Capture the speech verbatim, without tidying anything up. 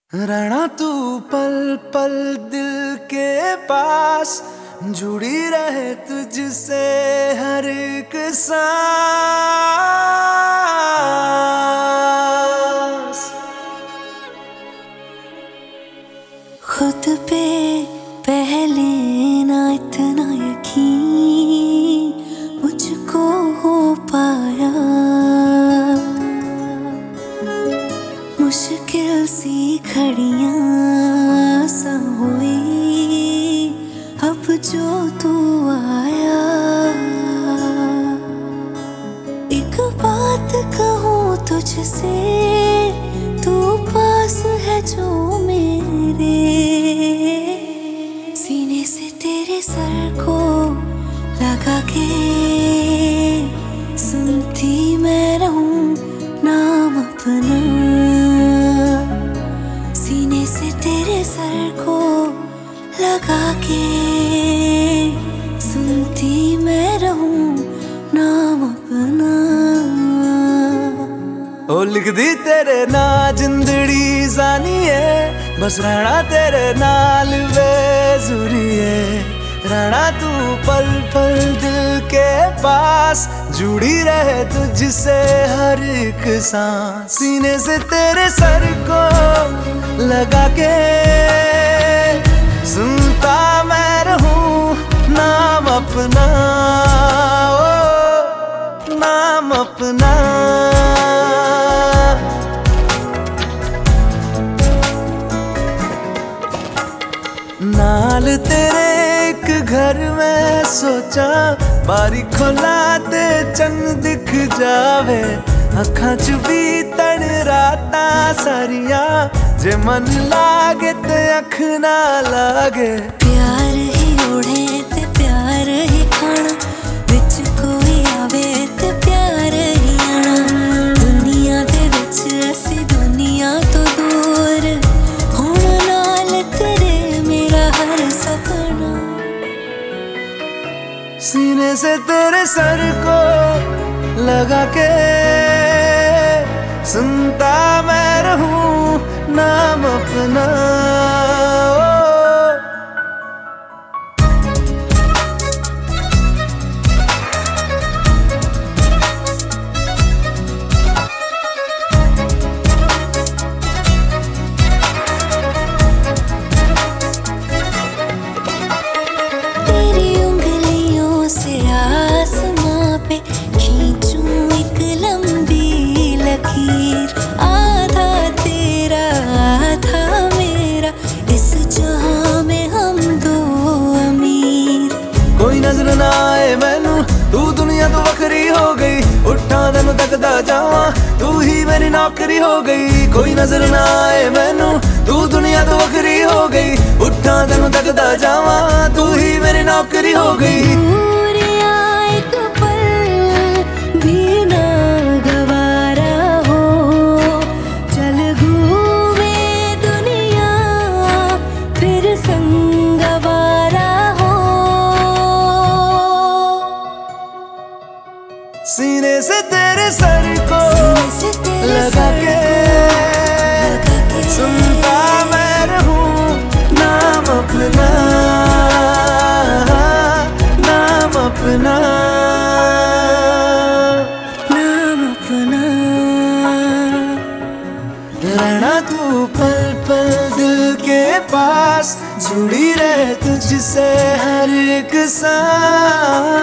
रहना तू पल पल दिल के पास, जुड़ी रहे तुझसे हर एक सांस। खुद पे पहले ना इतना यकीन मुझको हो पाया, मुश्किल सी घड़ियां सा हुई अब जो तू आया। एक बात कहूँ तुझसे, तू पास है जो मेरे, सीने से तेरे सर को लगा के सुनती मैं रहूं नाम अपना। सीने से तेरे सर को लगा के सुनती मैं रहूं नाम अपना। ओ लिख दी तेरे ना जिंदड़ी जानी है, बस रहना तेरे नाल बेजुरी है। रहना तू पल पल दिल के पास, जुड़ी रहे तुझसे हर एक सांस। सीने से तेरे सर को लगा के सुनता मैं रहूं नाम अपना, ओ नाम अपना। नाल तेरे एक घर में सोचा, बारी खोला ते चंद दिख जावे। अखां च भी तन राता सारिया, जे मन लागे ते अख ना लागे। प्यार ही ओढ़े ते प्यार ही खाना, विच कोई आवे ते प्यार ही आना। दुनिया दे विच असी दुनिया तो दूर, हुण नाल तेरे मेरा हर सपना। सीने से तेरे सर को लगा के सुनता मैं रहूं नाम अपना, ओ। तेरी उंगलियों से आसमां पे खींचूं एक लंबी लकीर। आधा तेरा आधा मेरा, इस जहां में हम दो अमीर। कोई नजर ना आए मैनू, तू दुनिया तो वखरी हो गई। उठा तेनू तकदा जावां, तू ही मेरी नौकरी हो गई। कोई नजर ना आए मैनू, तू दुनिया तो वखरी हो गई। उठा तेनू तकदा जावां, तू ही मेरी नौकरी हो गई। दूर आए तो पल भी ना गवारा हो, चल घूमे दुनिया फिर संगवारा हो। सीने से तेरे सर को से तेरे लगा सर के लगा के सुनता मैं रहूं नाम अपना, नाम अपना, नाम अपना। रहना तू पल पल दिल के पास, जुड़ी रहे तुझसे हर एक सांस।